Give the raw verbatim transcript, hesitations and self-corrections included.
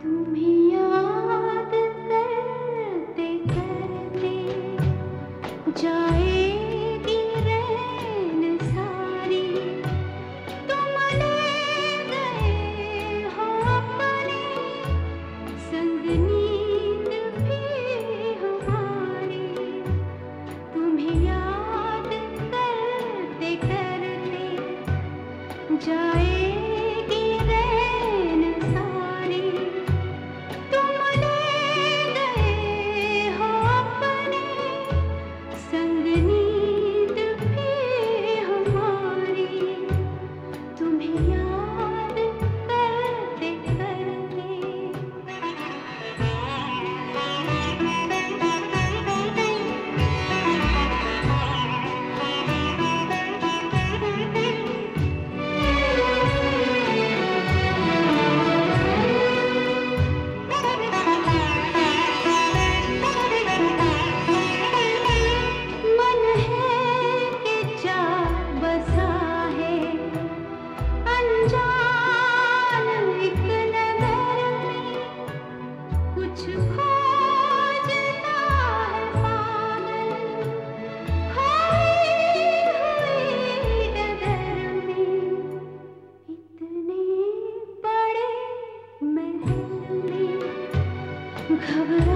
तुम्हें याद करते करते जाएगी रैन सारी। तुम ले गए हो अपने संग नींद भी हमारी। तुम्हें याद करते करते जाएगी रैन सारी। तुम ले गए हो अपने संग नींद भी हमारी। तुम्हें याद करते करते मन है कि जा बसा है अनजान एक नगर में। कुछ खोजता है पागल खोई हुई डगर में। इतने बड़े महल में घबरा